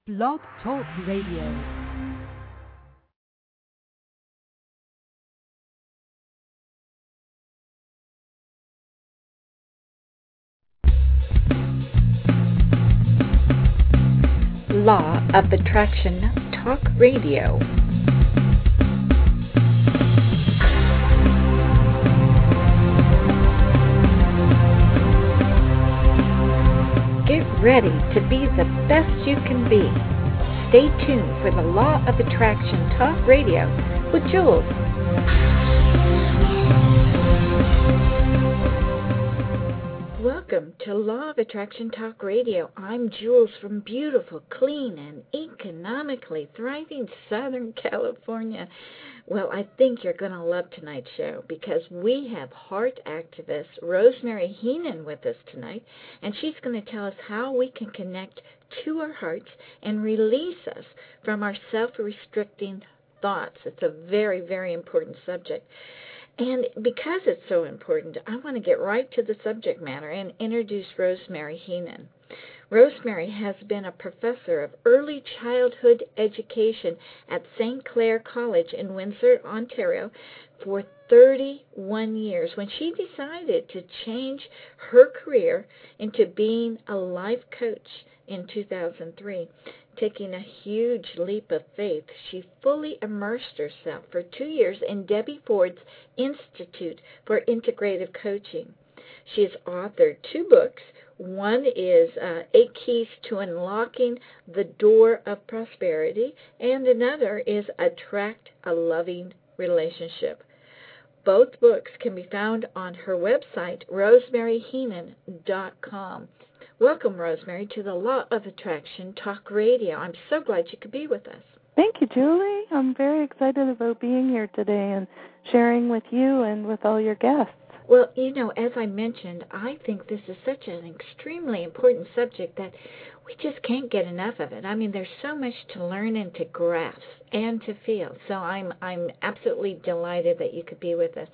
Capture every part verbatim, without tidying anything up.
Blog Talk Radio. Law of Attraction Talk Radio. Get ready to be the best you can be. Stay tuned for the Law of Attraction Talk Radio with Jules. Welcome to Law of Attraction Talk Radio. I'm Jules from beautiful, clean, and economically thriving Southern California. Well, I think you're going to love tonight's show because we have heart activist Rosemary Heenan with us tonight, and she's going to tell us how we can connect to our hearts and release us from our self-restricting thoughts. It's a very, very important subject. And because it's so important, I want to get right to the subject matter and introduce Rosemary Heenan. Rosemary has been a professor of early childhood education at Saint Clair College in Windsor, Ontario, for thirty-one years when she decided to change her career into being a life coach in two thousand three. Taking a huge leap of faith, she fully immersed herself for two years in Debbie Ford's Institute for Integrative Coaching. She has authored two books. One is uh, Eight Keys to Unlocking the Door of Prosperity, and another is Attract a Loving Relationship. Both books can be found on her website, rosemary heenan dot com. Welcome, Rosemary, to the Law of Attraction Talk Radio. I'm so glad you could be with us. Thank you, Julie. I'm very excited about being here today and sharing with you and with all your guests. Well, you know, as I mentioned, I think this is such an extremely important subject that we just can't get enough of it. I mean, there's so much to learn and to grasp and to feel. So I'm I'm absolutely delighted that you could be with us.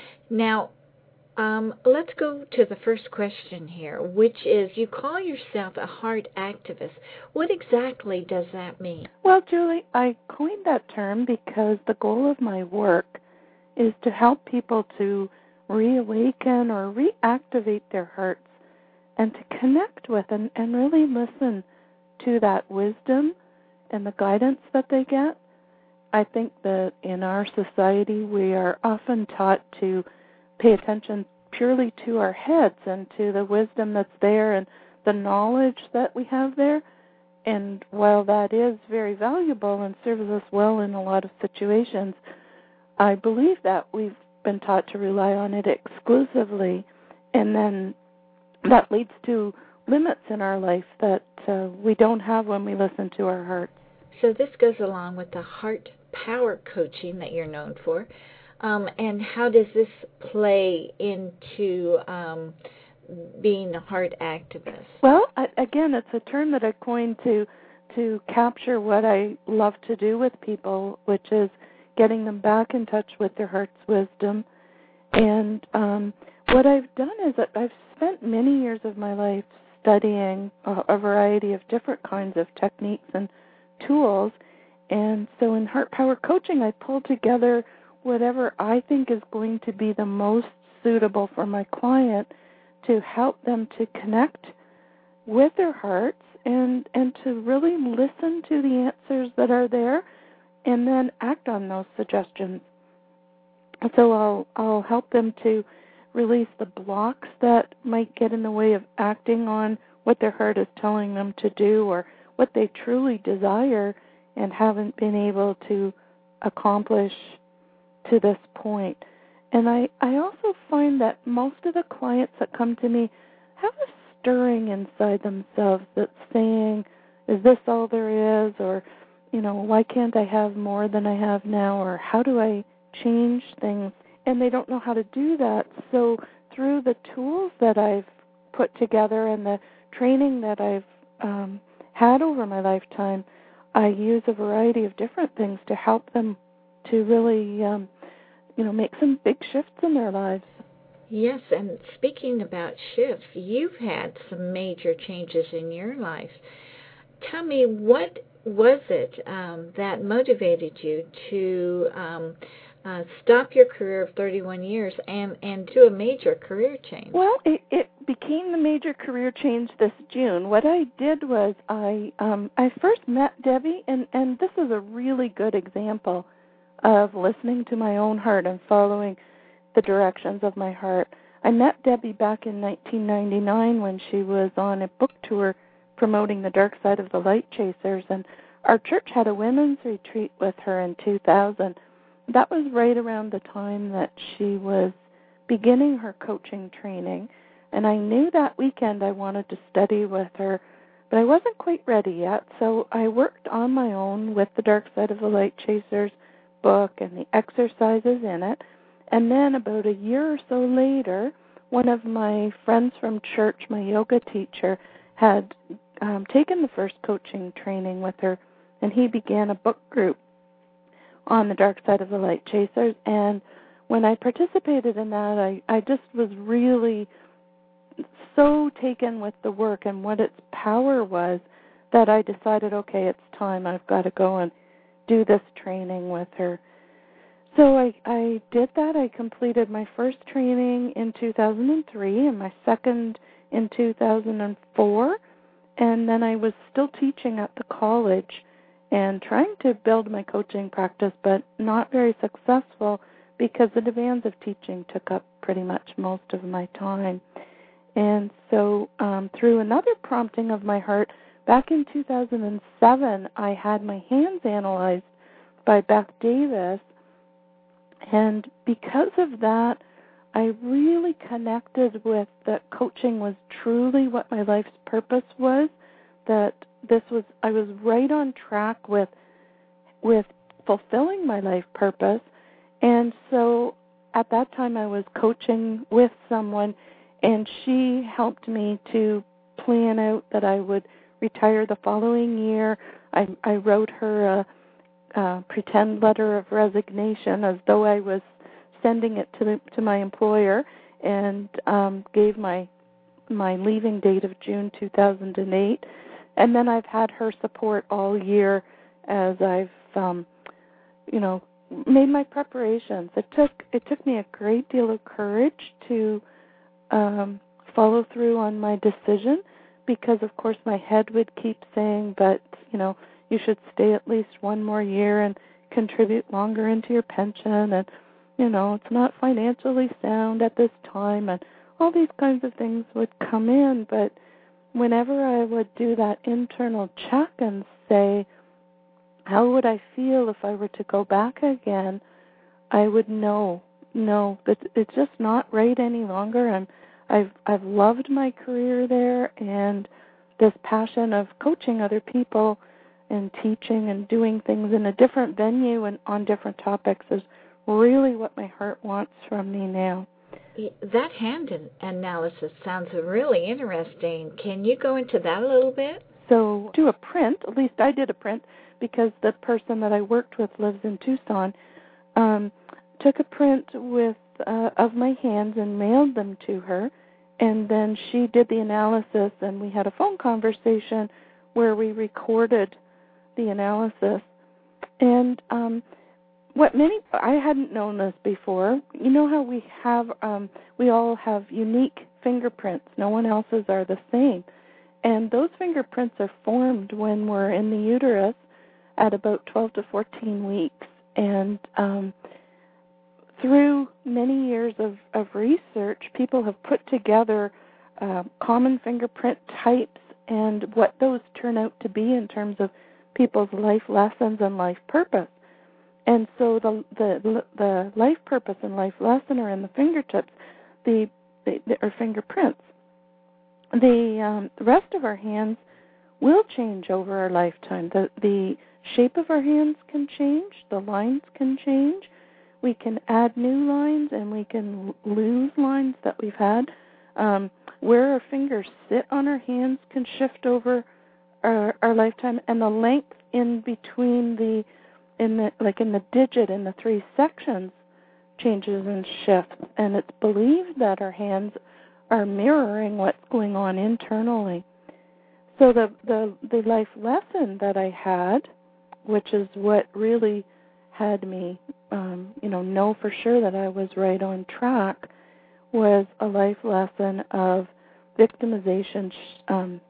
Now, Um, let's go to the first question here, which is, you call yourself a heart activist. What exactly does that mean? Well, Julie, I coined that term because the goal of my work is to help people to reawaken or reactivate their hearts and to connect with and, and really listen to that wisdom and the guidance that they get. I think that in our society we are often taught to pay attention purely to our heads and to the wisdom that's there and the knowledge that we have there. And while that is very valuable and serves us well in a lot of situations, I believe that we've been taught to rely on it exclusively, and then that leads to limits in our life that uh, we don't have when we listen to our hearts. So this goes along with the heart power coaching that you're known for. Um, and how does this play into um, being a heart activist? Well, I, again, it's a term that I coined to to capture what I love to do with people, which is getting them back in touch with their heart's wisdom. And um, what I've done is that I've spent many years of my life studying a, a variety of different kinds of techniques and tools. And so in Heart Power Coaching, I pulled together whatever I think is going to be the most suitable for my client to help them to connect with their hearts and, and to really listen to the answers that are there and then act on those suggestions. So I'll, I'll help them to release the blocks that might get in the way of acting on what their heart is telling them to do or what they truly desire and haven't been able to accomplish to this point. And I, I also find that most of the clients that come to me have a stirring inside themselves that's saying, is this all there is? Or, you know, why can't I have more than I have now? Or how do I change things? And they don't know how to do that. So through the tools that I've put together and the training that I've um, had over my lifetime, I use a variety of different things to help them to really um, you know, make some big shifts in their lives. Yes, and speaking about shifts, you've had some major changes in your life. tell me, what was it um, that motivated you to um, uh, stop your career of thirty-one years and, and do a major career change? Well, it, it became the major career change this June. What I did was I um, I first met Debbie, and, and this is a really good example of listening to my own heart and following the directions of my heart. I met Debbie back in nineteen ninety-nine when she was on a book tour promoting the Dark Side of the Light Chasers, and our church had a women's retreat with her in two thousand. That was right around the time that she was beginning her coaching training, and I knew that weekend I wanted to study with her, but I wasn't quite ready yet, so I worked on my own with the Dark Side of the Light Chasers book and the exercises in it. And then about a year or so later, one of my friends from church, my yoga teacher, had um, taken the first coaching training with her, and he began a book group on the Dark Side of the Light Chasers. And when I participated in that, I, I just was really so taken with the work and what its power was that I decided, okay, it's time. I've got to go and do this training with her. So I, I did that. I completed my first training in two thousand three and my second in two thousand four. And then I was still teaching at the college and trying to build my coaching practice, but not very successful because the demands of teaching took up pretty much most of my time. And so um, through another prompting of my heart, back in two thousand seven, I had my hands analyzed by Beth Davis. And because of that, I really connected with that coaching was truly what my life's purpose was, that this was, I was right on track with with fulfilling my life purpose. And so at that time I was coaching with someone, and she helped me to plan out that I would retire the following year. I, I wrote her a Uh, pretend letter of resignation as though I was sending it to the, to my employer, and um, gave my my leaving date of June two thousand eight. And then I've had her support all year as I've um, you know made my preparations. It took it took me a great deal of courage to um, follow through on my decision, because of course my head would keep saying, but you know. you should stay at least one more year and contribute longer into your pension, and, you know, it's not financially sound at this time, and all these kinds of things would come in. But whenever I would do that internal check and say, how would I feel if I were to go back again, I would know, no, that it's just not right any longer. I'm, I've, I've loved my career there, and this passion of coaching other people and teaching and doing things in a different venue and on different topics is really what my heart wants from me now. That hand analysis sounds really interesting. Can you go into that a little bit? So do a print, at least I did a print, because the person that I worked with lives in Tucson, um, took a print with uh, of my hands and mailed them to her, and then she did the analysis, and we had a phone conversation where we recorded the analysis. And um, what many, I hadn't known this before, you know how we have, um, we all have unique fingerprints. No one else's are the same. And those fingerprints are formed when we're in the uterus at about twelve to fourteen weeks. And um, through many years of, of research, people have put together uh, common fingerprint types and what those turn out to be in terms of people's life lessons and life purpose. And so the the the life purpose and life lesson are in the fingertips, the, the, the or fingerprints. The, um, the rest of our hands will change over our lifetime. The the shape of our hands can change. The lines can change. We can add new lines, and we can lose lines that we've had. Um, where our fingers sit on our hands can shift over Our, our lifetime, and the length in between the, in the, like in the digit in the three sections changes and shifts, and it's believed that our hands are mirroring what's going on internally. So the, the, the life lesson that I had, which is what really had me, um, you know, know for sure that I was right on track, was a life lesson of victimization, um,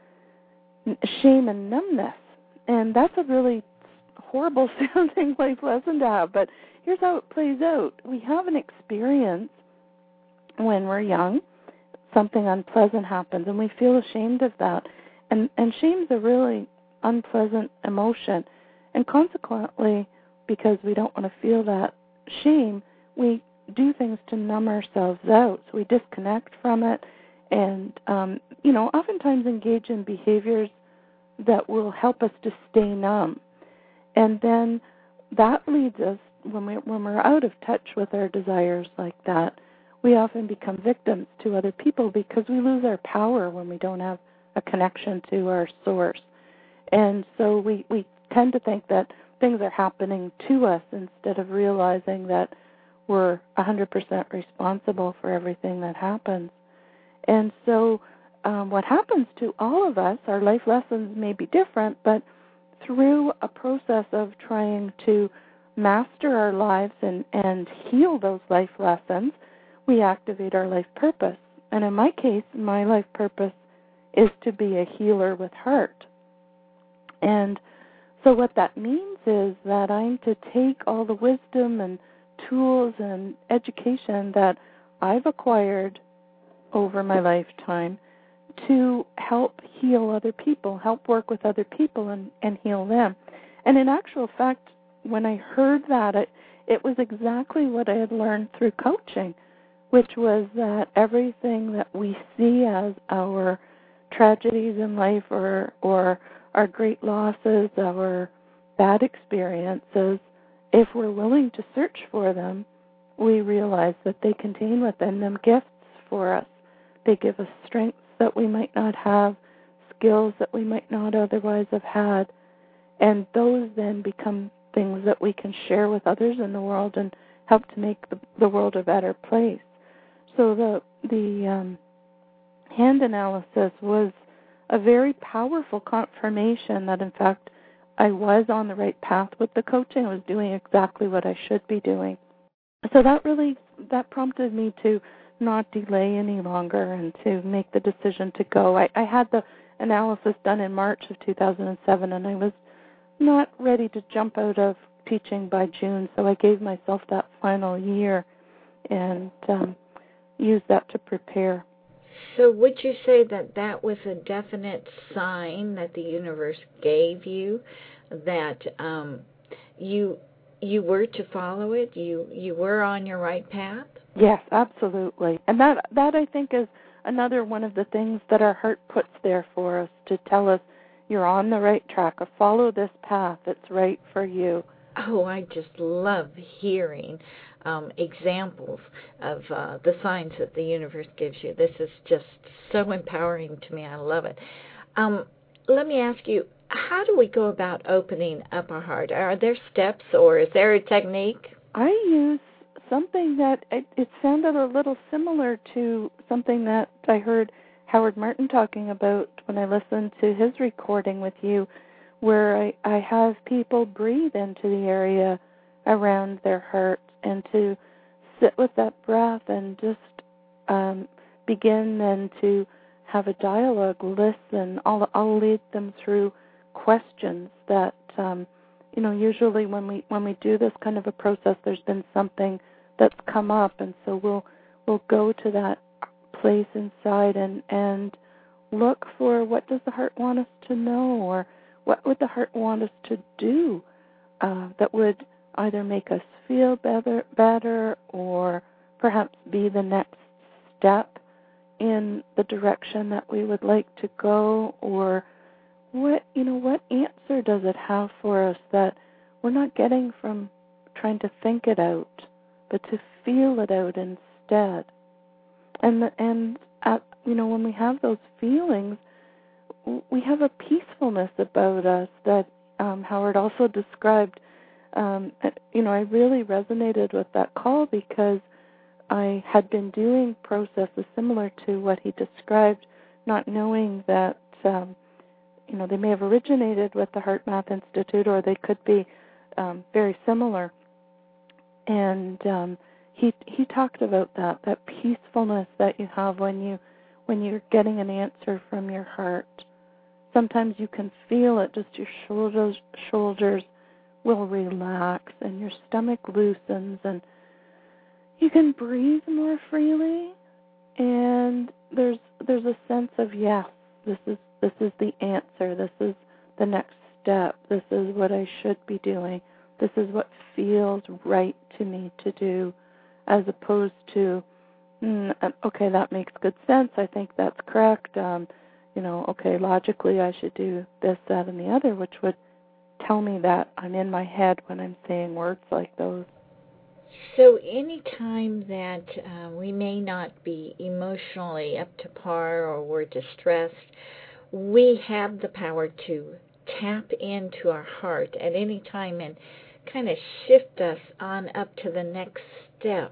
shame, and numbness. And that's a really horrible sounding life lesson to have, but here's how it plays out. We have an experience when we're young, something unpleasant happens, and we feel ashamed of that. And, and shame's a really unpleasant emotion. And consequently, because we don't want to feel that shame, we do things to numb ourselves out. So we disconnect from it and, um, you know, oftentimes engage in behaviors that will help us to stay numb. And then that leads us, when, we, when we're out of touch with our desires like that, we often become victims to other people because we lose our power when we don't have a connection to our source. And so we, we tend to think that things are happening to us instead of realizing that we're one hundred percent responsible for everything that happens. And so um, what happens to all of us, our life lessons may be different, but through a process of trying to master our lives and, and heal those life lessons, we activate our life purpose. And in my case, my life purpose is to be a healer with heart. And so what that means is that I'm to take all the wisdom and tools and education that I've acquired over my lifetime to help heal other people, help work with other people and, and heal them. And in actual fact, when I heard that, it, it was exactly what I had learned through coaching, which was that everything that we see as our tragedies in life or or our great losses, our bad experiences, if we're willing to search for them, we realize that they contain within them gifts for us. They give us strengths that we might not have, skills that we might not otherwise have had, and those then become things that we can share with others in the world and help to make the, the world a better place. So the the um, hand analysis was a very powerful confirmation that, in fact, I was on the right path with the coaching. I was doing exactly what I should be doing. So that really, that prompted me to not delay any longer and to make the decision to go. I, I had the analysis done in March of two thousand seven, and I was not ready to jump out of teaching by June, so I gave myself that final year and um, used that to prepare. So would you say that that was a definite sign that the universe gave you, that um, you you were to follow it, you you were on your right path? Yes, absolutely. And that that I think is another one of the things that our heart puts there for us to tell us you're on the right track, or follow this path, it's right for you. Oh, I just love hearing um, examples of uh, the signs that the universe gives you. This is just so empowering to me. I love it. Um, let me ask you, how do we go about opening up our heart? Are there steps, or is there a technique? I use something that it, it sounded a little similar to something that I heard Howard Martin talking about when I listened to his recording with you, where I, I have people breathe into the area around their heart and to sit with that breath and just um, begin then to have a dialogue, listen. I'll, I'll lead them through questions that, um, you know, usually when we when we do this kind of a process, there's been something that's come up, and so we'll we'll go to that place inside and and look for, what does the heart want us to know, or what would the heart want us to do uh, that would either make us feel better, better, or perhaps be the next step in the direction that we would like to go, or what, you know, what answer does it have for us that we're not getting from trying to think it out, but to feel it out instead. And and at, you know, when we have those feelings, we have a peacefulness about us that um, Howard also described. Um, you know, I really resonated with that call because I had been doing processes similar to what he described, not knowing that um, you know, they may have originated with the HeartMath Institute, or they could be um, very similar. And um, he he talked about that that peacefulness that you have when you when you're getting an answer from your heart. Sometimes you can feel it; just your shoulders shoulders will relax, and your stomach loosens, and you can breathe more freely. And there's there's a sense of, yes, this is this is the answer. This is the next step. This is what I should be doing. This is what feels right to me to do, as opposed to, mm, okay, that makes good sense. I think that's correct. Um, you know, okay, logically I should do this, that, and the other, which would tell me that I'm in my head when I'm saying words like those. So any time that uh, we may not be emotionally up to par or we're distressed, we have the power to tap into our heart at any time and kind of shift us on up to the next step,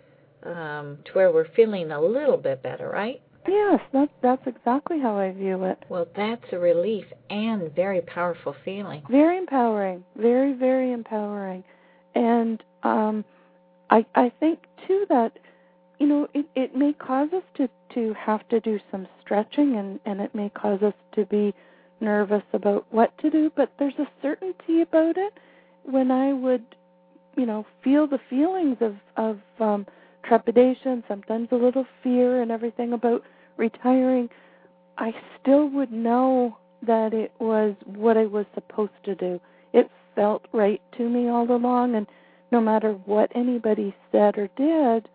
um, to where we're feeling a little bit better, right? Yes, that's, that's exactly how I view it. Well, that's a relief and very powerful feeling. Very empowering. Very, very empowering. And um, I, I think, too, that, you know, it, it may cause us to, to have to do some stretching, and, and it may cause us to be nervous about what to do, but there's a certainty about it. When I would, you know, feel the feelings of, of um, trepidation, sometimes a little fear and everything about retiring, I still would know that it was what I was supposed to do. It felt right to me all along, and no matter what anybody said or did,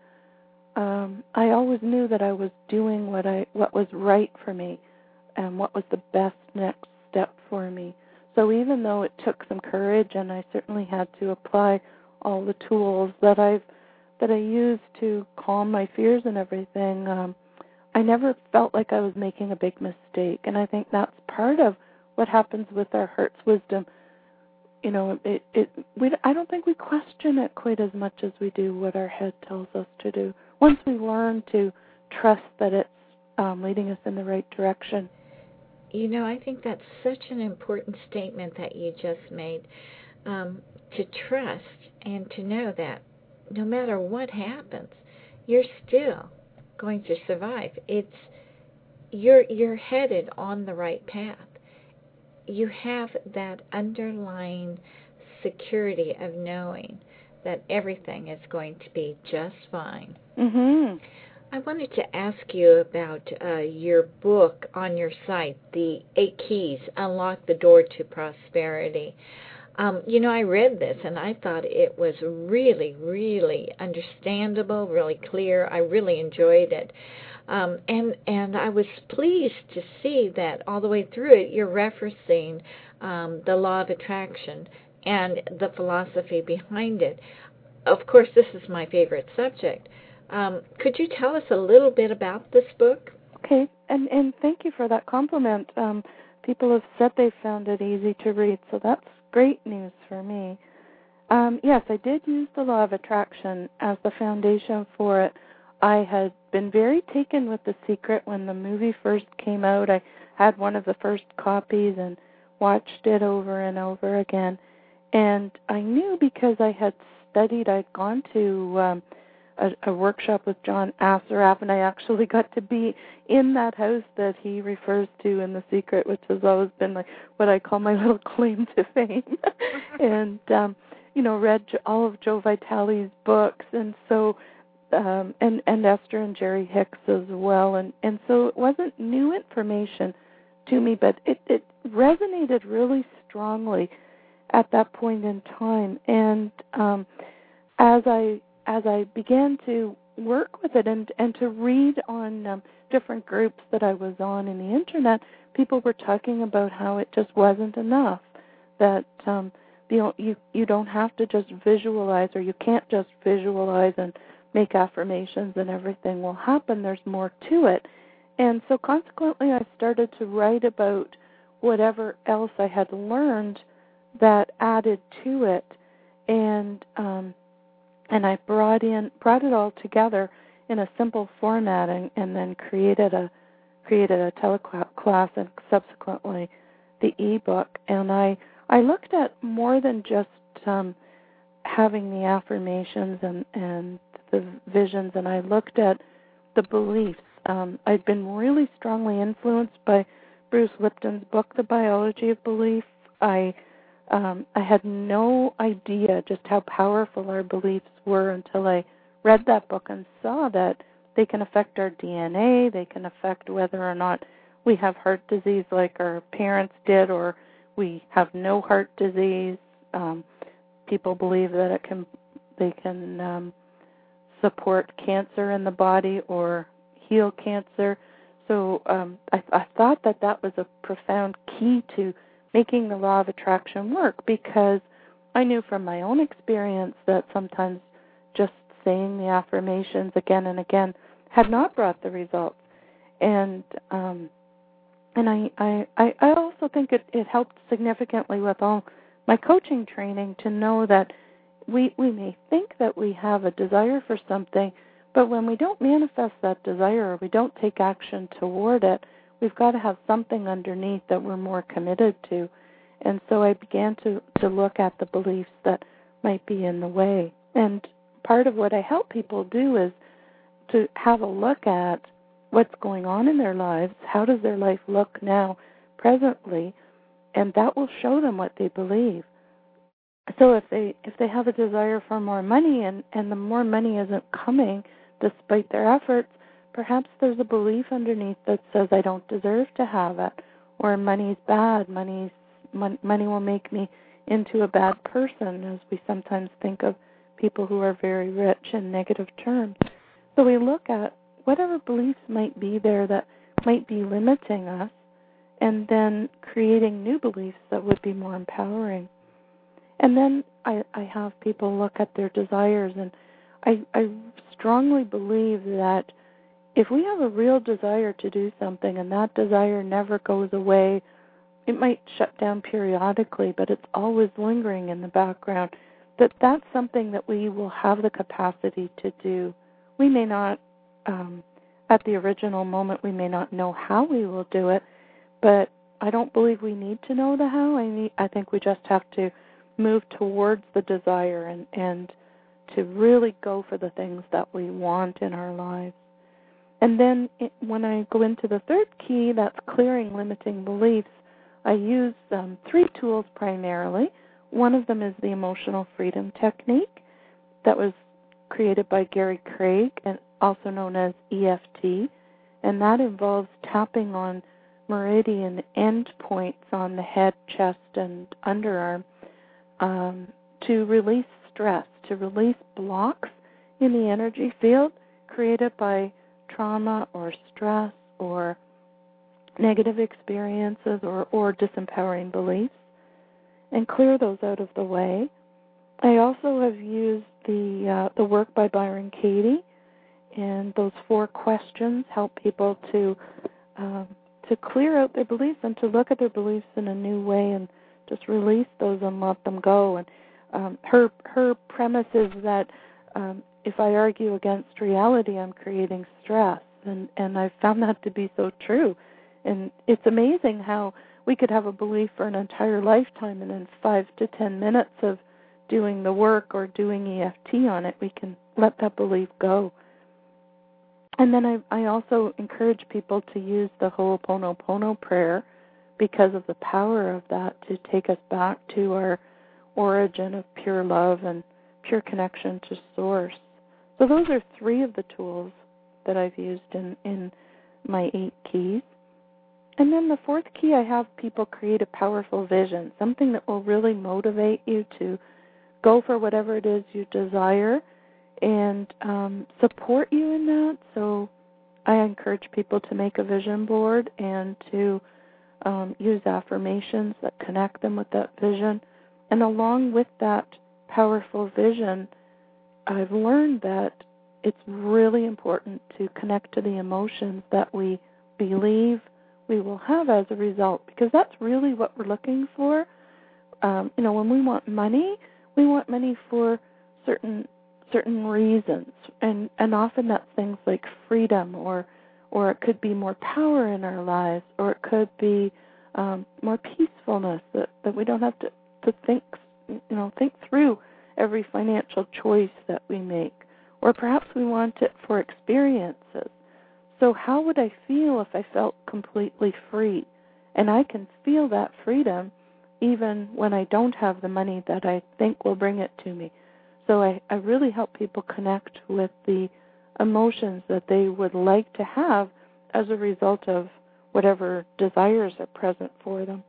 um, I always knew that I was doing what I what was right for me and what was the best next step for me. So even though it took some courage, and I certainly had to apply all the tools that I've that I used to calm my fears and everything, um, I never felt like I was making a big mistake. And I think that's part of what happens with our heart's wisdom. You know, it it we I don't think we question it quite as much as we do what our head tells us to do. Once we learn to trust that it's um, leading us in the right direction. You know, I think that's such an important statement that you just made, um, to trust and to know that no matter what happens, you're still going to survive. It's you're you're headed on the right path. You have that underlying security of knowing that everything is going to be just fine. Mm-hmm. I wanted to ask you about uh, your book on your site, The Eight Keys, Unlock the Door to Prosperity. Um, you know, I read this and I thought it was really, really understandable, really clear. I really enjoyed it. Um, and, and I was pleased to see that all the way through it, you're referencing um, the law of attraction and the philosophy behind it. Of course, this is my favorite subject. Um, could you tell us a little bit about this book? Okay, and, and thank you for that compliment. Um, people have said they found it easy to read, so that's great news for me. Um, yes, I did use the law of attraction as the foundation for it. I had been very taken with The Secret when the movie first came out. I had one of the first copies and watched it over and over again. And I knew because I had studied, I'd gone to um, a, a workshop with John Assaraf, and I actually got to be in that house that he refers to in The Secret, which has always been like what I call my little claim to fame. and, um, you know, read all of Joe Vitale's books, and so Um, and, and Esther and Jerry Hicks as well. And, and so it wasn't new information to me, but it, it resonated really strongly at that point in time. And um, as I as I began to work with it and, and to read on um, different groups that I was on in the Internet, people were talking about how it just wasn't enough, that um, you know, you, you don't have to just visualize, or you can't just visualize and make affirmations and everything will happen. There's more to it. And so consequently, I started to write about whatever else I had learned that added to it. And um, and I brought in brought it all together in a simple format, and, and then created a created a teleclass and subsequently the ebook, and I I looked at more than just um, having the affirmations and and the visions, and I looked at the beliefs. Um, I'd been really strongly influenced by Bruce Lipton's book, The Biology of Belief. I um, I had no idea just how powerful our beliefs were until I read that book and saw that they can affect our D N A, they can affect whether or not we have heart disease like our parents did, or we have no heart disease. Um, people believe that it can they can um, support cancer in the body or heal cancer. So um, I, I thought that that was a profound key to making the law of attraction work, because I knew from my own experience that sometimes just saying the affirmations again and again had not brought the results. And um, and I, I, I also think it, it helped significantly with all my coaching training to know that we we may think that we have a desire for something, but when we don't manifest that desire or we don't take action toward it, we've got to have something underneath that we're more committed to. And so I began to, to look at the beliefs that might be in the way. And part of what I help people do is to have a look at what's going on in their lives, how does their life look now, presently, and that will show them what they believe. So if they if they have a desire for more money and, and the more money isn't coming despite their efforts, perhaps there's a belief underneath that says I don't deserve to have it, or money's bad, money's, mon- money will make me into a bad person, as we sometimes think of people who are very rich in negative terms. So we look at whatever beliefs might be there that might be limiting us, and then creating new beliefs that would be more empowering. And then I, I have people look at their desires, and I, I strongly believe that if we have a real desire to do something and that desire never goes away, it might shut down periodically, but it's always lingering in the background, that that's something that we will have the capacity to do. We may not, um, at the original moment, we may not know how we will do it, but I don't believe we need to know the how. I, need, I think we just have to move towards the desire and, and to really go for the things that we want in our lives. And then it, when I go into the third key, that's clearing limiting beliefs, I use um, three tools primarily. One of them is the emotional freedom technique that was created by Gary Craig, and also known as E F T, and that involves tapping on meridian endpoints on the head, chest, and underarm um, to release stress, to release blocks in the energy field created by trauma or stress or negative experiences or, or disempowering beliefs, and clear those out of the way. I also have used the uh, the work by Byron Katie, and those four questions help people to um, to clear out their beliefs and to look at their beliefs in a new way and just release those and let them go. And um, her her premise is that um, if I argue against reality, I'm creating stress, and and I've found that to be so true. And it's amazing how we could have a belief for an entire lifetime, and in five to ten minutes of doing the work or doing E F T on it, we can let that belief go. And then I, I also encourage people to use the Ho'oponopono prayer because of the power of that to take us back to our origin of pure love and pure connection to Source. So those are three of the tools that I've used in, in my eight keys. And then the fourth key, I have people create a powerful vision, something that will really motivate you to go for whatever it is you desire and um, support you in that. So I encourage people to make a vision board and to um, use affirmations that connect them with that vision. And along with that powerful vision, I've learned that it's really important to connect to the emotions that we believe we will have as a result, because that's really what we're looking for. Um, you know, when we want money, we want money for certain certain reasons, and and often that's things like freedom, or or it could be more power in our lives, or it could be um, more peacefulness, that, that we don't have to, to think, you know, think through every financial choice that we make. Or perhaps we want it for experiences. So how would I feel if I felt completely free? And I can feel that freedom even when I don't have the money that I think will bring it to me. So I, I really help people connect with the emotions that they would like to have as a result of whatever desires are present for them.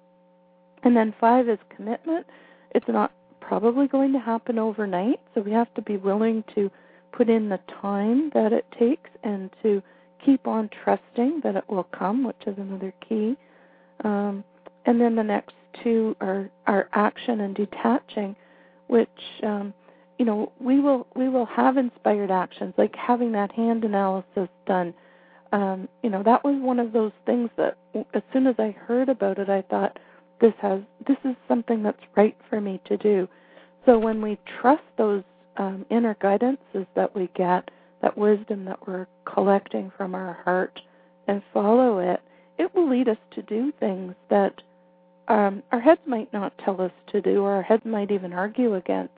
And then five is commitment. It's not probably going to happen overnight, so we have to be willing to put in the time that it takes and to keep on trusting that it will come, which is another key. Um, and then the next two are, are action and detaching, which um, you know we will we will have inspired actions, like having that hand analysis done. Um, you know that was one of those things that as soon as I heard about it, I thought this has this is something that's right for me to do. So when we trust those um, inner guidances that we get, that wisdom that we're collecting from our heart, and follow it, it will lead us to do things that um, our heads might not tell us to do, or our heads might even argue against.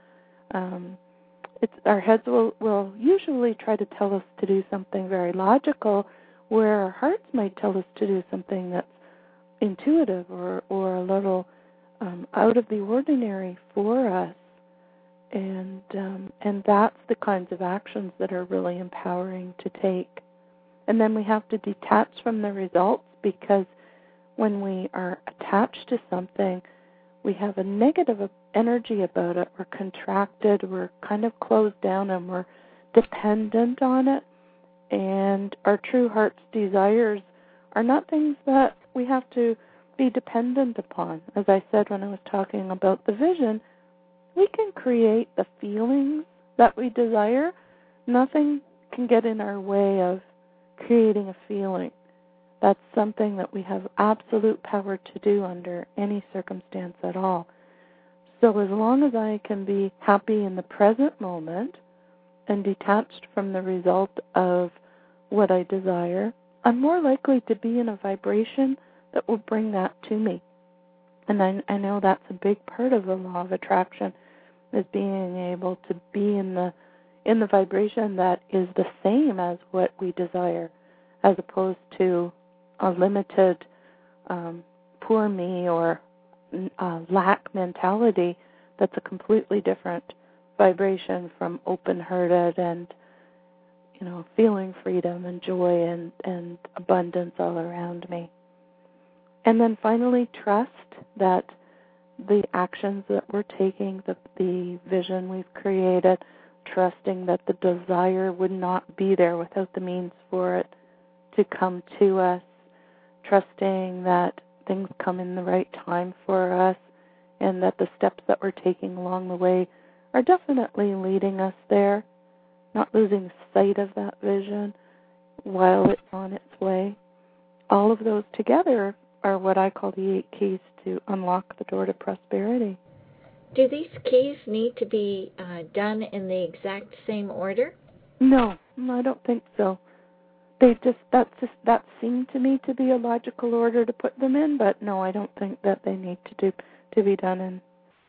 Um, it's, our heads will, will usually try to tell us to do something very logical, where our hearts might tell us to do something that's intuitive or, or a little um, out of the ordinary for us. And um, and that's the kinds of actions that are really empowering to take. And then we have to detach from the results, because when we are attached to something, we have a negative energy about it. We're contracted, we're kind of closed down, and we're dependent on it. And our true heart's desires are not things that we have to be dependent upon. As I said when I was talking about the vision, we can create the feelings that we desire. Nothing can get in our way of creating a feeling. That's something that we have absolute power to do under any circumstance at all. So as long as I can be happy in the present moment and detached from the result of what I desire, I'm more likely to be in a vibration that will bring that to me. And I, I know that's a big part of the law of attraction, is being able to be in the in the vibration that is the same as what we desire, as opposed to a limited um, poor me or uh, lack mentality that's a completely different vibration from open-hearted and, you know, feeling freedom and joy and, and abundance all around me. And then finally, trust that the actions that we're taking, the, the vision we've created, trusting that the desire would not be there without the means for it to come to us, trusting that things come in the right time for us, and that the steps that we're taking along the way are definitely leading us there, not losing sight of that vision while it's on its way. All of those together are what I call the eight keys to unlock the door to prosperity. Do these keys need to be uh, done in the exact same order? No, I don't think so. They just that just that seemed to me to be a logical order to put them in, but no, I don't think that they need to do to be done in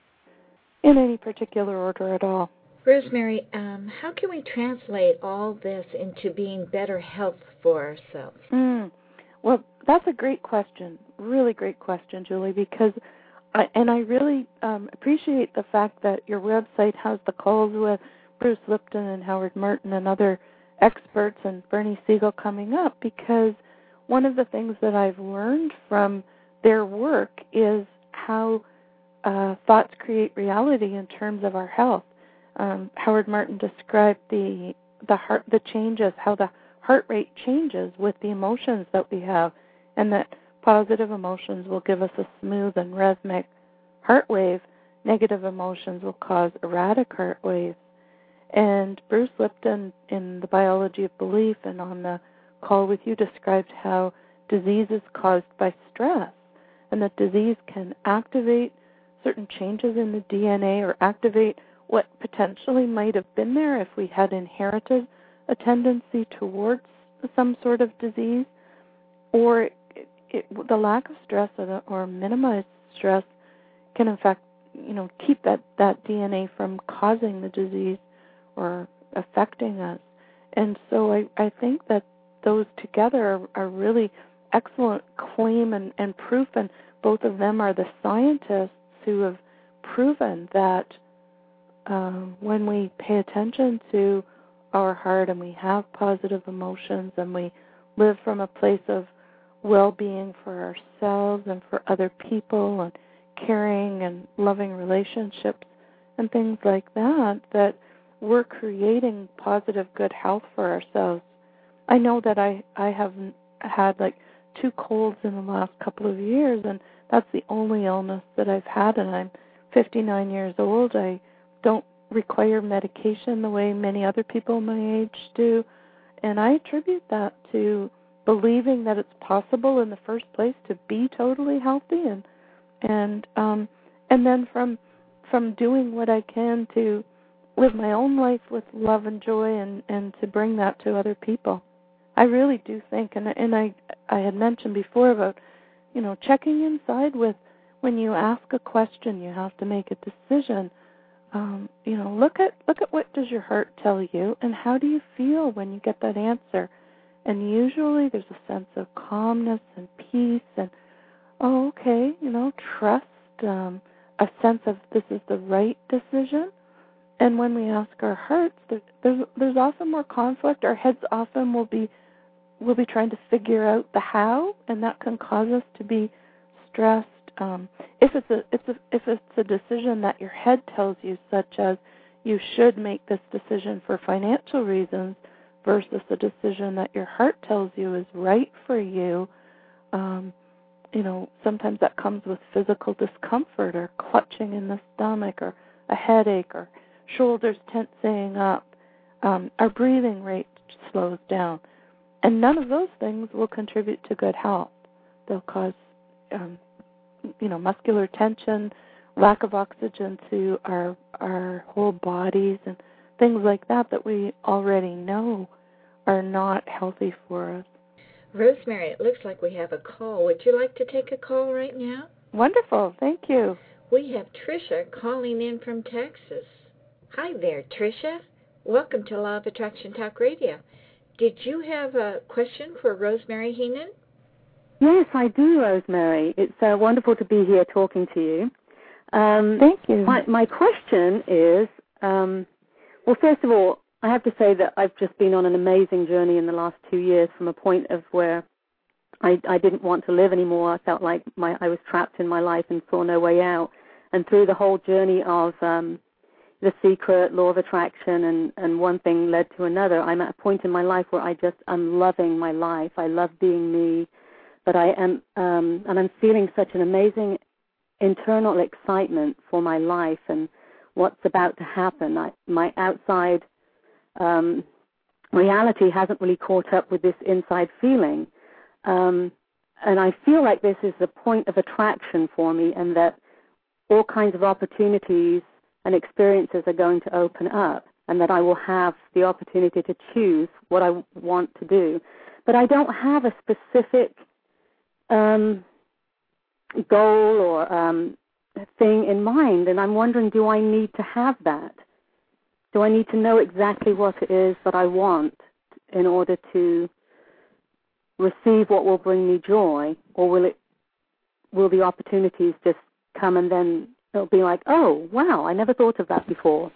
in any particular order at all. Rosemary, um, how can we translate all this into being better health for ourselves? Mm. Well, that's a great question, really great question, Julie, because I, and I really um, appreciate the fact that your website has the calls with Bruce Lipton and Howard Martin and other experts and Bernie Siegel coming up, because one of the things that I've learned from their work is how uh, thoughts create reality in terms of our health. Um, Howard Martin described the the heart, the changes, how the heart rate changes with the emotions that we have, and that positive emotions will give us a smooth and rhythmic heart wave. Negative emotions will cause erratic heart waves. And Bruce Lipton, in The Biology of Belief and on the call with you, described how disease is caused by stress, and that disease can activate certain changes in the D N A or activate what potentially might have been there if we had inherited a tendency towards some sort of disease, or it, the lack of stress or, the, or minimized stress can, in fact, you know, keep that, that D N A from causing the disease or affecting us. And so I, I think that those together are, are really excellent claim and, and proof, and both of them are the scientists who have proven that um, when we pay attention to our heart and we have positive emotions and we live from a place of well-being for ourselves and for other people and caring and loving relationships and things like that, that we're creating positive good health for ourselves. I know that I, I have had like two colds in the last couple of years, and that's the only illness that I've had, and I'm fifty-nine years old. I don't require medication the way many other people my age do, and I attribute that to believing that it's possible in the first place to be totally healthy, and and um, and then from from doing what I can to live my own life with love and joy, and, and to bring that to other people. I really do think, and and I I had mentioned before about, you know, checking inside with when you ask a question, you have to make a decision. Um, you know, look at look at what does your heart tell you, and how do you feel when you get that answer? And usually there's a sense of calmness and peace, and oh, okay, you know, trust, um, a sense of this is the right decision. And when we ask our hearts, there, there's there's often more conflict. Our heads often will be will be trying to figure out the how, and that can cause us to be stressed. Um, if it's a it's a if it's a decision that your head tells you, such as you should make this decision for financial reasons, versus a decision that your heart tells you is right for you, um, you know, sometimes that comes with physical discomfort or clutching in the stomach or a headache or shoulders tensing up. Um, our breathing rate slows down. And none of those things will contribute to good health. They'll cause, um, you know, muscular tension, lack of oxygen to our our whole bodies, and things like that that we already know are not healthy for us. Rosemary, it looks like we have a call. Would you like to take a call right now? Wonderful. Thank you. We have Tricia calling in from Texas. Hi there, Tricia. Welcome to Law of Attraction Talk Radio. Did you have a question for Rosemary Heenan? Yes, I do, Rosemary. It's uh, wonderful to be here talking to you. Um, Thank you. My, my question is, um, well, first of all, I have to say that I've just been on an amazing journey in the last two years from a point of where I, I didn't want to live anymore. I felt like my I was trapped in my life and saw no way out. And through the whole journey of um, The Secret, Law of Attraction, and, and one thing led to another, I'm at a point in my life where I just am loving my life. I love being me, but I am, um, and I'm feeling such an amazing internal excitement for my life and what's about to happen. I, my outside um, reality hasn't really caught up with this inside feeling. Um, and I feel like this is the point of attraction for me, and that all kinds of opportunities and experiences are going to open up, and that I will have the opportunity to choose what I want to do. But I don't have a specific um, goal or um, thing in mind, and I'm wondering, do I need to have that? Do I need to know exactly what it is that I want in order to receive what will bring me joy, or will it? Will the opportunities just come and then it'll be like, oh, wow, I never thought of that before?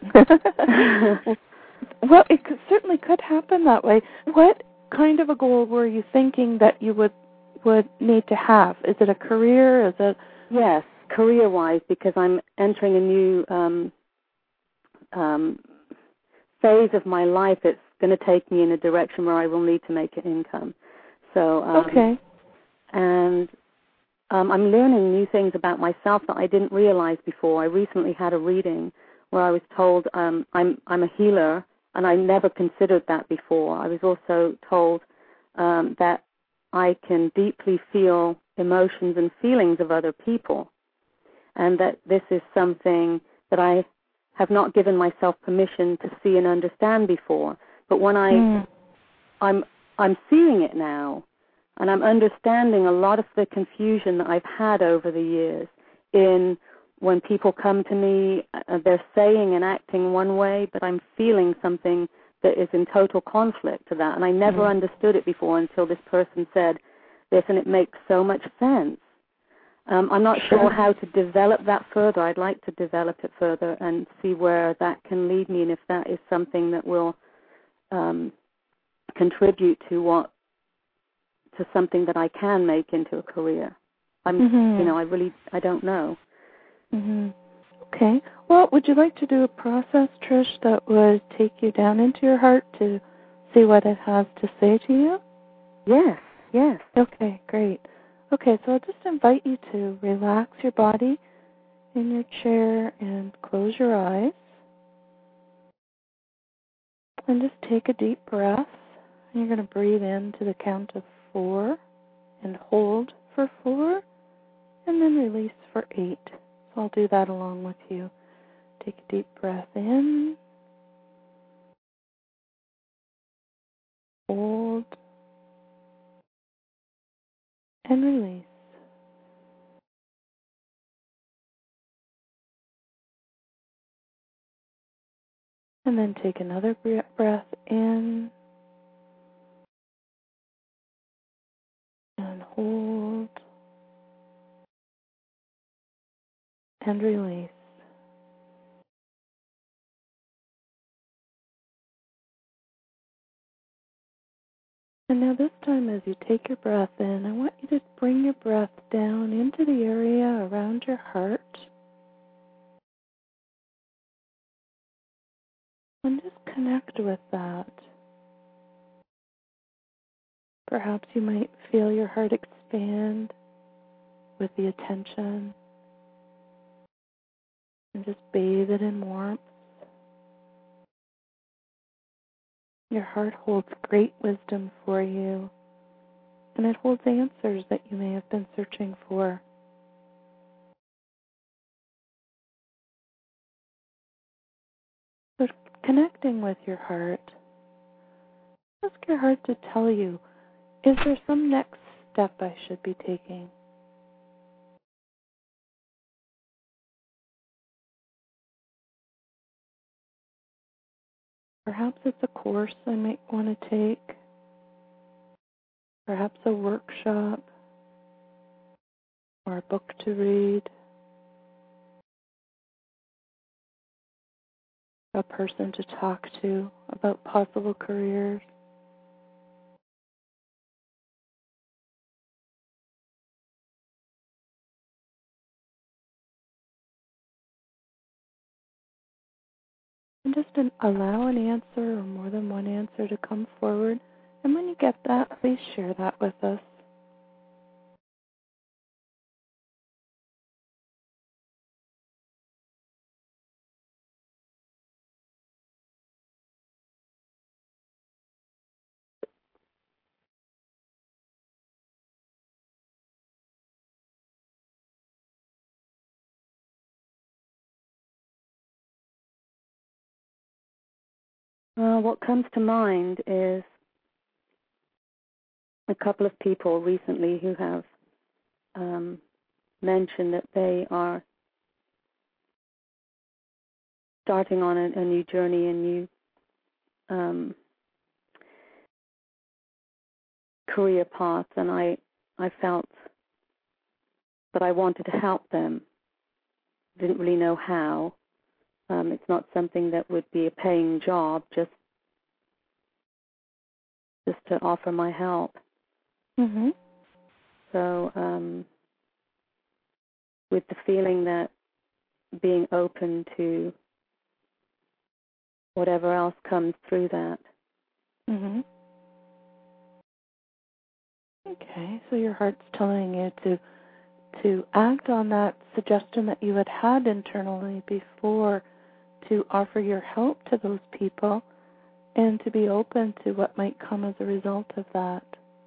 Well, it could, certainly could happen that way. What kind of a goal were you thinking that you would would need to have? Is it a career? Is it? Yes, career-wise, because I'm entering a new um, um, phase of my life. It's going to take me in a direction where I will need to make an income. So um, okay. And um, I'm learning new things about myself that I didn't realize before. I recently had a reading where I was told um, I'm I'm a healer, and I never considered that before. I was also told um, that I can deeply feel emotions and feelings of other people, and that this is something that I have not given myself permission to see and understand before. But when I, mm. I'm I'm seeing it now, And I'm understanding a lot of the confusion that I've had over the years in when people come to me, uh, they're saying and acting one way, but I'm feeling something that is in total conflict to that. And I never mm-hmm. understood it before until this person said this, and it makes so much sense. Um, I'm not sure. sure how to develop that further. I'd like to develop it further and see where that can lead me, and if that is something that will um, contribute to what to something that I can make into a career. I'm, mm-hmm. you know, I really, I don't know. Mm-hmm. Okay. Well, would you like to do a process, Trish, that would take you down into your heart to see what it has to say to you? Yes. Yes. Okay. Great. Okay, so I'll just invite you to relax your body in your chair and close your eyes. And just take a deep breath. And you're going to breathe in to the count of four and hold for four and then release for eight. So I'll do that along with you. Take a deep breath in. Hold. And release. And then take another breath in. And hold. And release. And now this time as you take your breath in, I want you to bring your breath down into the area around your heart. And just connect with that. Perhaps you might feel your heart expand with the attention. And just bathe it in warmth. Your heart holds great wisdom for you. And it holds answers that you may have been searching for. But connecting with your heart, ask your heart to tell you, is there some next step I should be taking? Perhaps it's a course I might want to take. Perhaps a workshop or a book to read. A person to talk to about possible careers. And just an, allow an answer or more than one answer to come forward. And when you get that, please share that with us. Well, what comes to mind is a couple of people recently who have um, mentioned that they are starting on a, a new journey, a new um, career path, and I, I felt that I wanted to help them. Didn't really know how. Um, it's not something that would be a paying job, just just to offer my help. Mm-hmm. So um, with the feeling that being open to whatever else comes through that. Mm-hmm. Okay, so your heart's telling you to to act on that suggestion that you had had internally before, to offer your help to those people and to be open to what might come as a result of that.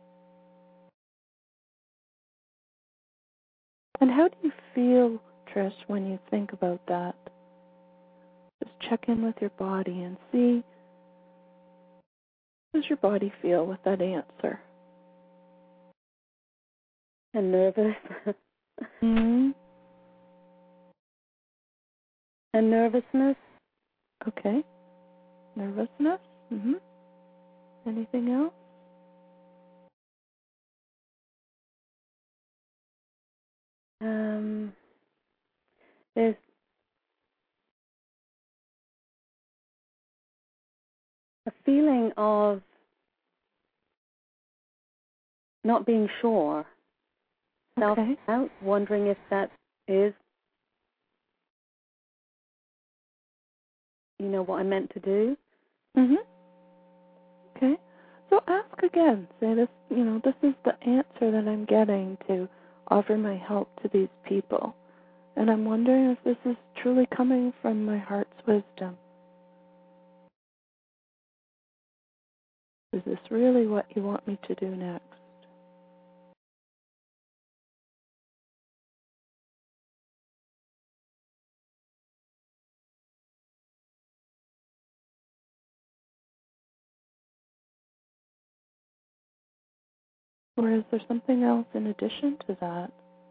And how do you feel, Trish, when you think about that? Just check in with your body and see, how does your body feel with that answer? And nervous. Mm-hmm. And nervousness. Okay. Nervousness. Mm-hmm. Anything else? Um, there's a feeling of not being sure. Okay. Self-doubt, wondering if that is, you know, what I meant to do. Mm-hmm. Okay. So ask again. Say this, you know, this is the answer that I'm getting to offer my help to these people. And I'm wondering if this is truly coming from my heart's wisdom. Is this really what you want me to do next? Or is there something else in addition to that?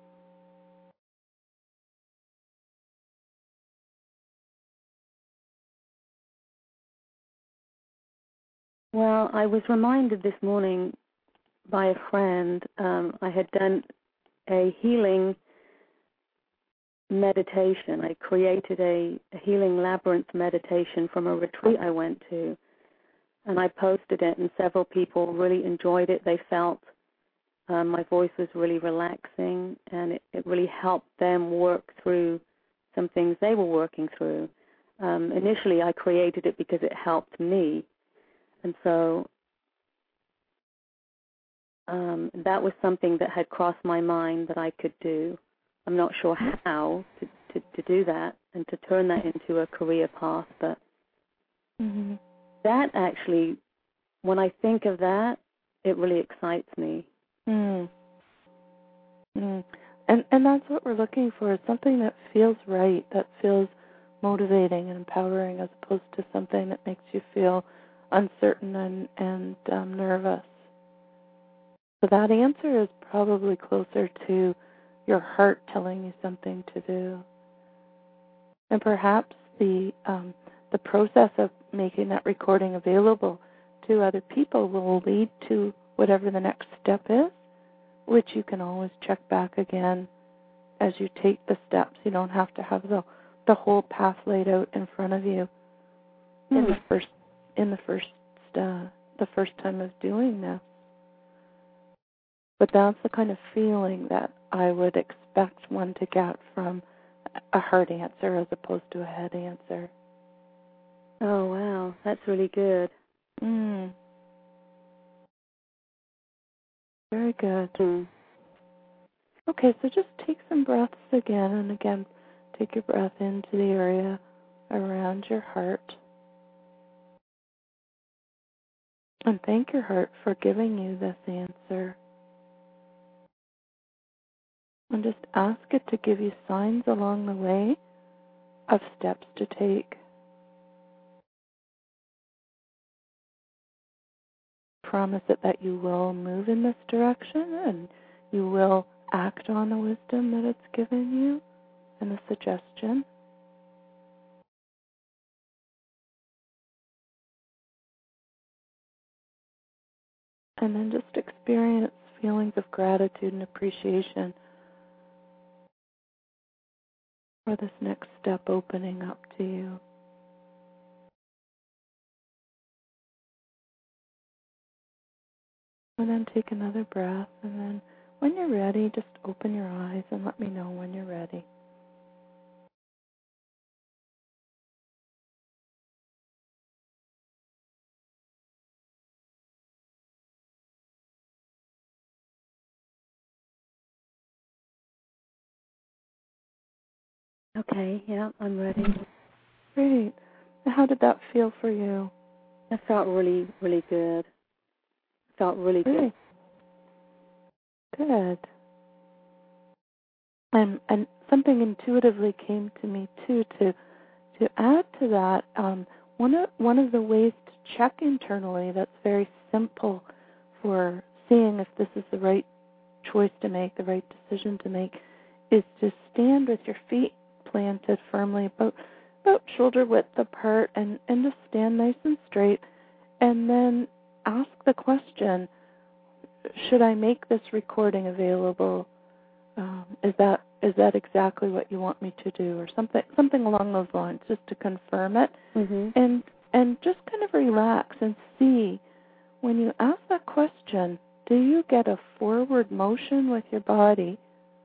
Well, I was reminded this morning by a friend. Um, I had done a healing meditation. I created a, a healing labyrinth meditation from a retreat I went to, and I posted it, and several people really enjoyed it. They felt um, my voice was really relaxing, and it, it really helped them work through some things they were working through. Um, initially, I created it because it helped me, and so um, that was something that had crossed my mind that I could do. I'm not sure how to, to, to do that and to turn that into a career path, but Mm-hmm. that actually, when I think of that, it really excites me. Mm. Mm. And and that's what we're looking for, is something that feels right, that feels motivating and empowering, as opposed to something that makes you feel uncertain and, and um, nervous. So that answer is probably closer to your heart telling you something to do. And perhaps the um, the process of making that recording available to other people will lead to whatever the next step is, which you can always check back again as you take the steps. You don't have to have the the whole path laid out in front of you Hmm. in the first in the first uh, the first time of doing this. But that's the kind of feeling that I would expect one to get from a heart answer as opposed to a head answer. Oh, wow. That's really good. Mm. Very good. Hmm. Okay, so just take some breaths again, and again, take your breath into the area around your heart. And thank your heart for giving you this answer. And just ask it to give you signs along the way of steps to take. Promise it that you will move in this direction and you will act on the wisdom that it's given you and the suggestion. And then just experience feelings of gratitude and appreciation for this next step opening up to you. And then take another breath, and then when you're ready, just open your eyes and let me know when you're ready. Okay, yeah, I'm ready. Great. How did that feel for you? That felt really, really good. Felt really good. Good. And and something intuitively came to me too to to add to that. Um, one of one of the ways to check internally that's very simple for seeing if this is the right choice to make, the right decision to make, is to stand with your feet planted firmly about about shoulder width apart, and, and just stand nice and straight, and then ask the question, should I make this recording available? Um, is that is that exactly what you want me to do, or something something along those lines, just to confirm it, mm-hmm. and and just kind of relax and see, when you ask that question, do you get a forward motion with your body,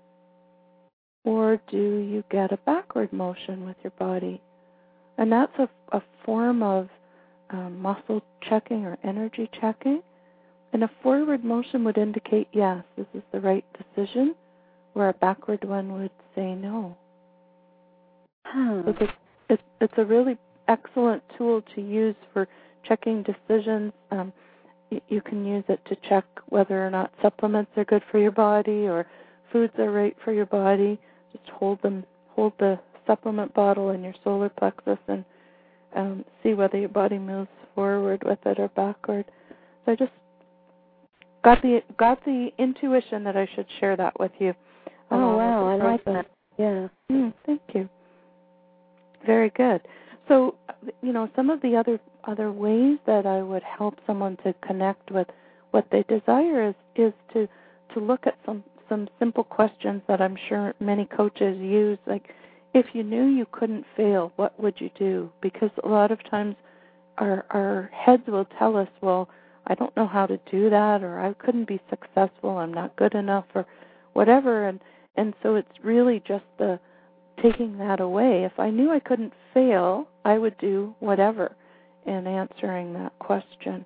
or do you get a backward motion with your body? And that's a, a form of um, muscle checking or energy checking. And a forward motion would indicate, yes, this is the right decision, where a backward one would say no. Huh. So it's, it's, it's a really excellent tool to use for checking decisions. Um, you, you can use it to check whether or not supplements are good for your body or foods are right for your body. Just hold them, hold the supplement bottle in your solar plexus and um, see whether your body moves forward with it or backward. So I just got the got the intuition that I should share that with you. Oh wow, I like that. Yeah. Mm, thank you. Very good. So, you know, some of the other other ways that I would help someone to connect with what they desire is is to to look at some some simple questions that I'm sure many coaches use, like, if you knew you couldn't fail, what would you do? Because a lot of times our our heads will tell us, well, I don't know how to do that, or I couldn't be successful, I'm not good enough, or whatever. And, and so it's really just the taking that away. If I knew I couldn't fail, I would do whatever in answering that question.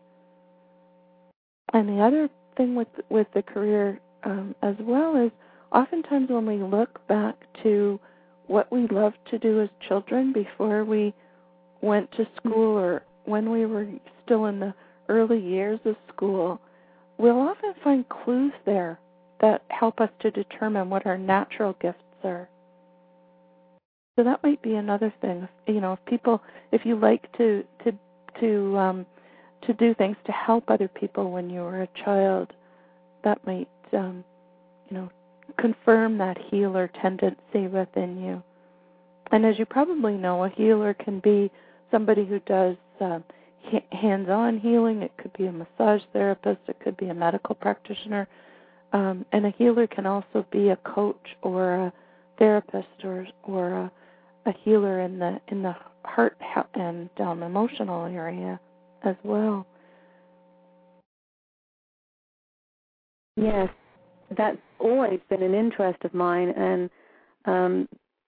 And the other thing with with the career um, as well is oftentimes when we look back to what we loved to do as children before we went to school, or when we were still in the early years of school, we'll often find clues there that help us to determine what our natural gifts are. So that might be another thing. You know, if people, if you like to to to um, to do things to help other people when you were a child, that might um, you know confirm that healer tendency within you. And as you probably know, a healer can be somebody who does um, hands-on healing. It could be a massage therapist. It could be a medical practitioner. Um, and a healer can also be a coach or a therapist or or a, a healer in the in the heart and um, emotional area as well. Yes, that's always been an interest of mine. And um,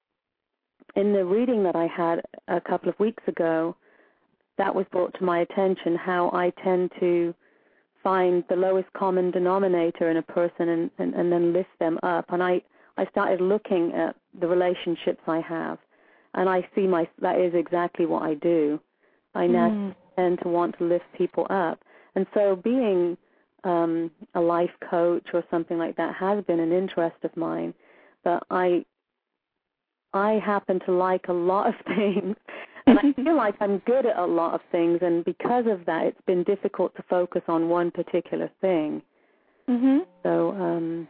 in the reading that I had a couple of weeks ago, that was brought to my attention, how I tend to find the lowest common denominator in a person and, and, and then lift them up. And I, I started looking at the relationships I have, and I see my that is exactly what I do. I now mm. tend to want to lift people up. And so being um, a life coach or something like that has been an interest of mine. But I, I happen to like a lot of things. And I feel like I'm good at a lot of things, and because of that, it's been difficult to focus on one particular thing. Mm-hmm. So, um,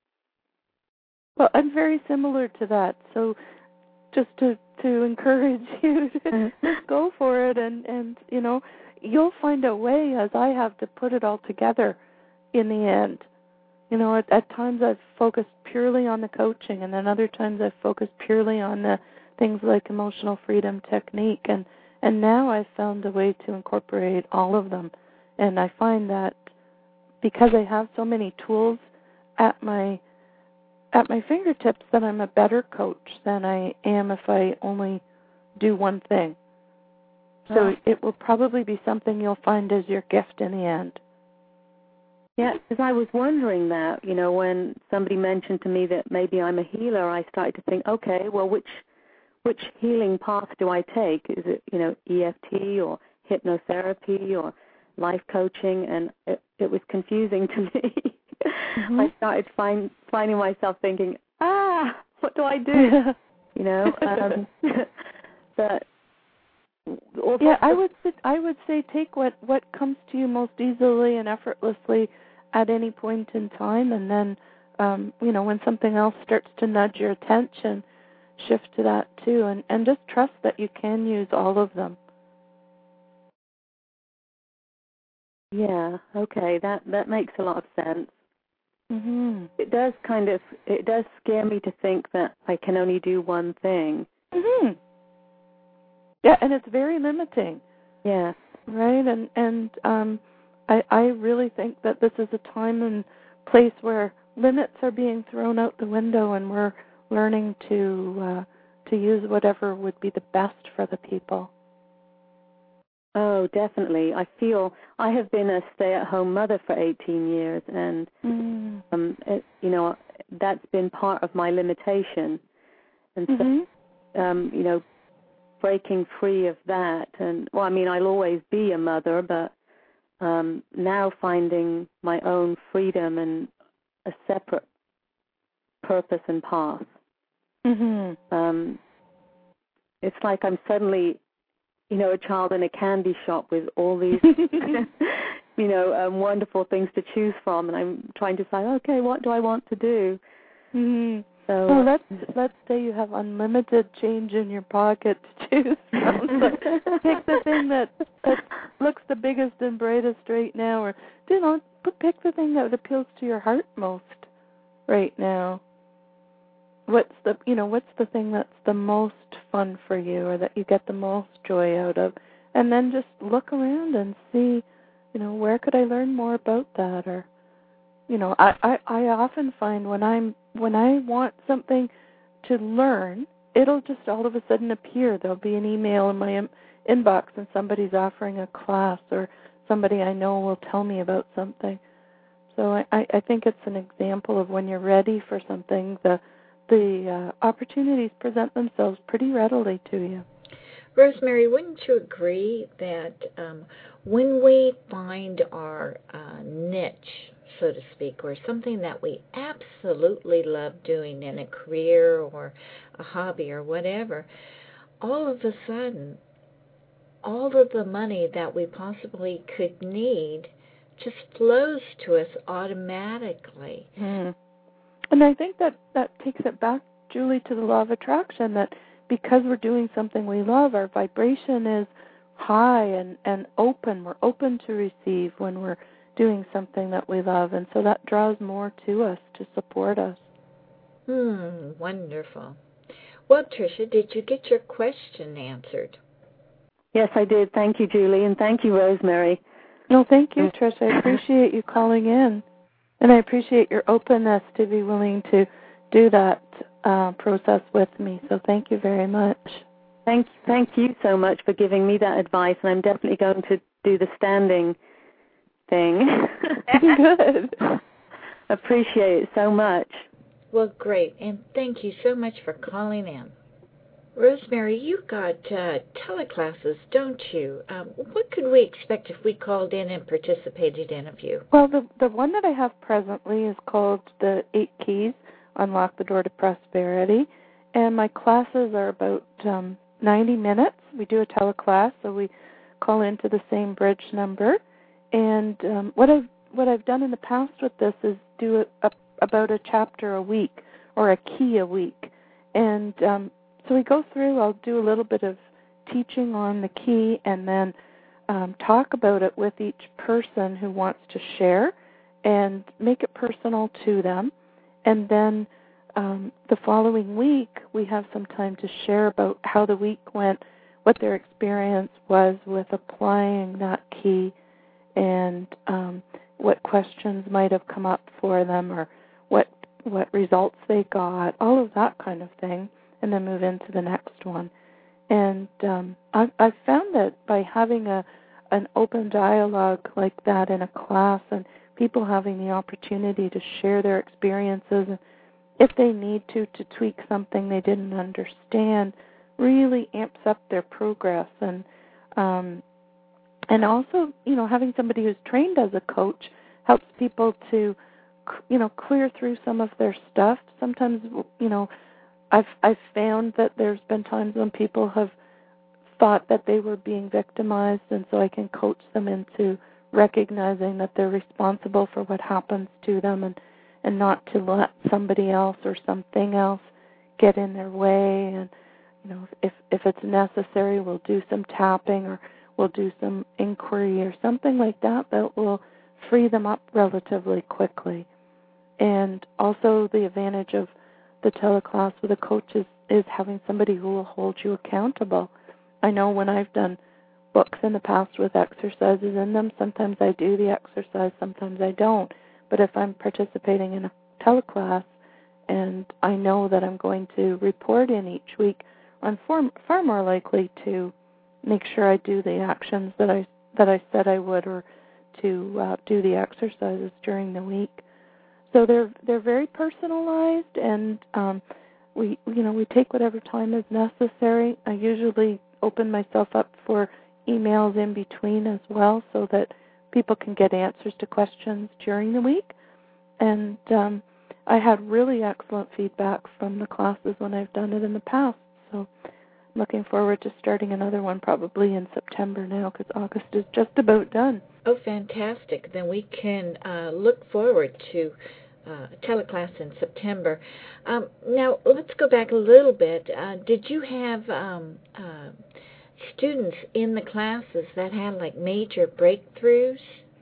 well, I'm very similar to that. So, just to to encourage you to just go for it, and and you know, you'll find a way, as I have, to put it all together in the end. You know, at, at times I've focused purely on the coaching, and then other times I've focused purely on the things like emotional freedom technique, and, and now I've found a way to incorporate all of them. And I find that because I have so many tools at my at my fingertips, that I'm a better coach than I am if I only do one thing. So oh. it will probably be something you'll find as your gift in the end. Yeah, because I was wondering that, you know, when somebody mentioned to me that maybe I'm a healer, I started to think, okay, well, which which healing path do I take? Is it, you know, E F T or hypnotherapy or life coaching? And it, it was confusing to me. Mm-hmm. I started find, finding myself thinking, ah, what do I do? you know, um, but yeah, I would I would say take what, what comes to you most easily and effortlessly at any point in time, and then um, you know, when something else starts to nudge your attention, shift to that too, and, and just trust that you can use all of them. Yeah, okay, that that makes a lot of sense. Mhm. It does kind of, it does scare me to think that I can only do one thing. Mhm. Yeah, and it's very limiting. Yeah. Right, and and um, I I really think that this is a time and place where limits are being thrown out the window, and we're learning to uh, to use whatever would be the best for the people. Oh, definitely. I feel I have been a stay-at-home mother for eighteen years, and Mm. um, it, you know, that's been part of my limitation, and so Mm-hmm. um, you know, breaking free of that, and well, I mean, I'll always be a mother, but um, now finding my own freedom and a separate purpose and path. Mm-hmm. Um, it's like I'm suddenly, you know, a child in a candy shop with all these, you know, um, wonderful things to choose from, and I'm trying to say, okay, what do I want to do? Mm-hmm. So, so let's let's say you have unlimited change in your pocket to choose from. So pick the thing that that looks the biggest and brightest right now, or you know, pick the thing that appeals to your heart most right now. What's the you know what's the thing that's the most fun for you, or that you get the most joy out of, and then just look around and see, you know, where could I learn more about that, or you know, I, I, I often find when I'm when I want something to learn, it'll just all of a sudden appear. There'll be an email in my in, inbox, and somebody's offering a class, or somebody I know will tell me about something. So I, I, I think it's an example of when you're ready for something, the the uh, opportunities present themselves pretty readily to you. Rosemary, wouldn't you agree that um, when we find our uh, niche, so to speak, or something that we absolutely love doing in a career or a hobby or whatever, all of a sudden, all of the money that we possibly could need just flows to us automatically. Mm. And I think that that takes it back, Julie, to the law of attraction, that because we're doing something we love, our vibration is high and, and open. We're open to receive when we're doing something that we love, and so that draws more to us to support us. Hmm, wonderful. Well, Tricia, did you get your question answered? yes, I did. Thank you, Julie, and thank you, Rosemary. No, thank you, Trish. I appreciate you calling in, and I appreciate your openness to be willing to do that uh, process with me. So thank you very much. Thank, thank you so much for giving me that advice, and I'm definitely going to do the standing thing. Good. Appreciate it so much. Well, great, and thank you so much for calling in. Rosemary, you got uh, teleclasses, don't you? Um, what could we expect if we called in and participated in a few? Well, the the one that I have presently is called the Eight Keys, Unlock the Door to Prosperity, and my classes are about um, ninety minutes. We do a teleclass, so we call into the same bridge number. And um, what I've what I've done in the past with this is do a, a, about a chapter a week or a key a week, and um, so we go through. I'll do a little bit of teaching on the key, and then um, talk about it with each person who wants to share, and make it personal to them. And then um, the following week, we have some time to share about how the week went, what their experience was with applying that key, and um, what questions might have come up for them, or what what results they got, all of that kind of thing, and then move into the next one. And um, I've, I've found that by having a an open dialogue like that in a class, and people having the opportunity to share their experiences, if they need to, to tweak something they didn't understand, really amps up their progress. And um, and also, you know, having somebody who's trained as a coach helps people to, you know, clear through some of their stuff. Sometimes, you know, I've I've found that there's been times when people have thought that they were being victimized, and so I can coach them into recognizing that they're responsible for what happens to them, and, and not to let somebody else or something else get in their way. And, you know, if if it's necessary, we'll do some tapping or we'll do some inquiry or something like that that will free them up relatively quickly. And also the advantage of the teleclass with a coach is, is having somebody who will hold you accountable. I know when I've done books in the past with exercises in them, sometimes I do the exercise, sometimes I don't. But if I'm participating in a teleclass and I know that I'm going to report in each week, I'm far, far more likely to make sure I do the actions that I that I said I would, or to uh, do the exercises during the week. So they're they're very personalized, and um, we you know we take whatever time is necessary. I usually open myself up for emails in between as well, so that people can get answers to questions during the week. And um, I had really excellent feedback from the classes when I've done it in the past. So I'm looking forward to starting another one probably in September now, because August is just about done. Oh, fantastic. Then we can uh, look forward to uh, teleclass in September. Um, now, let's go back a little bit. Uh, did you have um, uh, students in the classes that had, like, major breakthroughs?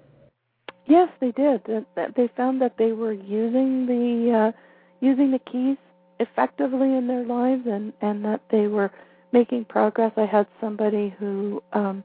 Yes, they did. They found that they were using the uh, using the keys effectively in their lives, and, and that they were making progress. I had somebody who um,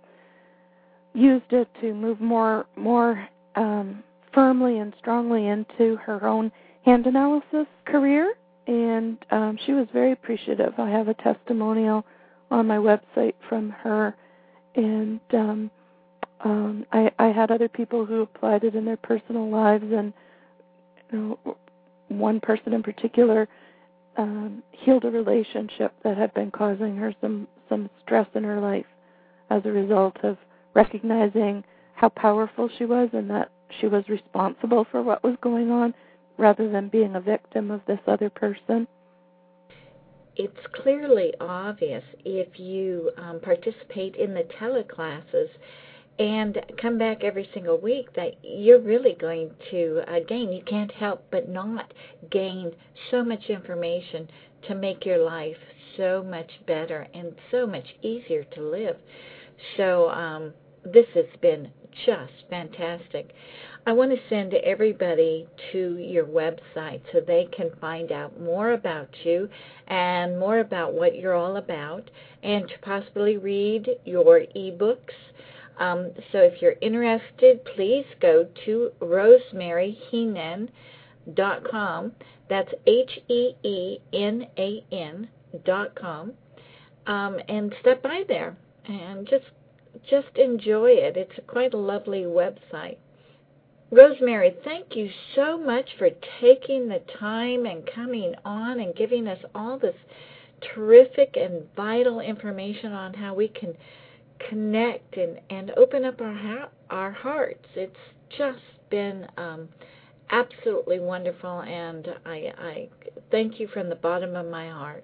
used it to move more more um, firmly and strongly into her own hand analysis career, and um, she was very appreciative. I have a testimonial on my website from her, and um, um, I, I had other people who applied it in their personal lives, and you know, one person in particular um, healed a relationship that had been causing her some, some stress in her life as a result of recognizing how powerful she was and that she was responsible for what was going on rather than being a victim of this other person. It's clearly obvious if you um, participate in the teleclasses and come back every single week that you're really going to uh, gain. You can't help but not gain so much information to make your life so much better and so much easier to live. So um, this has been just fantastic. I want to send everybody to your website so they can find out more about you and more about what you're all about, and to possibly read your ebooks. Um, so if you're interested, please go to rosemary heenan dot com. That's H E E N A N dot com, um, and step by there and just just enjoy it. It's quite a lovely website. Rosemary, thank you so much for taking the time and coming on and giving us all this terrific and vital information on how we can connect and, and open up our ha- our hearts. It's just been um, absolutely wonderful, and I, I thank you from the bottom of my heart.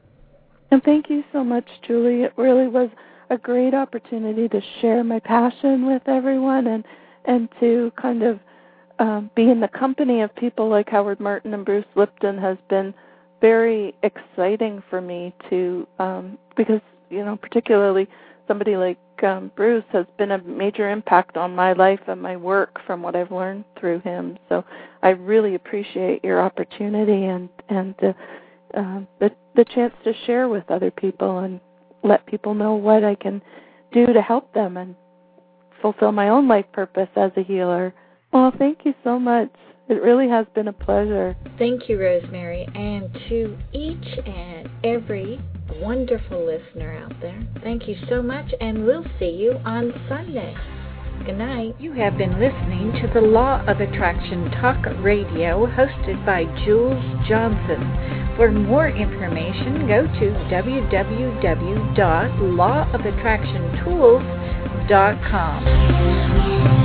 And thank you so much, Julie. It really was a great opportunity to share my passion with everyone, and and to kind of um, be in the company of people like Howard Martin and Bruce Lipton has been very exciting for me to, um, because, you know, particularly somebody like um, Bruce has been a major impact on my life and my work from what I've learned through him. So I really appreciate your opportunity and, and the, uh, the, the chance to share with other people and let people know what I can do to help them and fulfill my own life purpose as a healer. Well, thank you so much. It really has been a pleasure. Thank you, Rosemary. And to each and every wonderful listener out there, thank you so much, and we'll see you on Sunday. Good night. You have been listening to the Law of Attraction Talk Radio, hosted by Jules Johnson. For more information, go to w w w dot law of attraction tools dot com.